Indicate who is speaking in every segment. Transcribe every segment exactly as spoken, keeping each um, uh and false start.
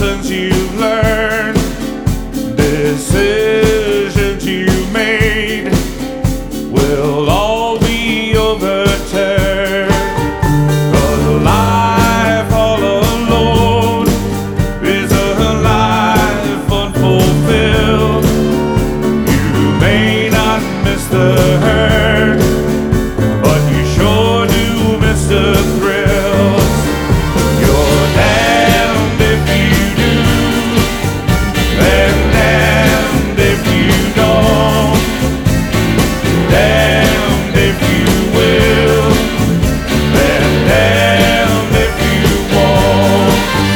Speaker 1: lessons you've learned, decisions you made will all be overturned. 'Cause life all alone is a life unfulfilled. You may not miss the hurt, but you sure do miss the thrills. You're damned if you do, and damned if you don't. Damned if you will, and damned if you won't.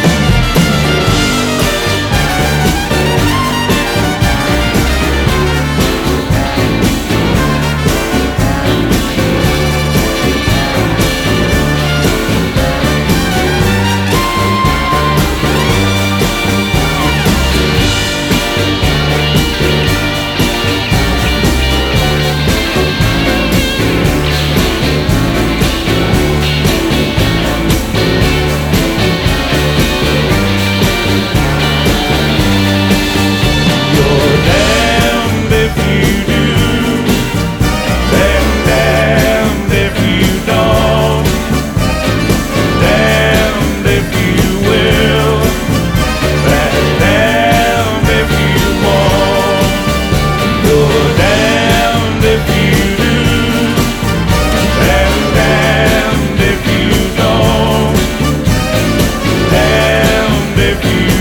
Speaker 1: You're damned if you do, and damned if you don't. Damned if you will, and damned if you won't. You're damned if you do, and damned if you don't. Damned if you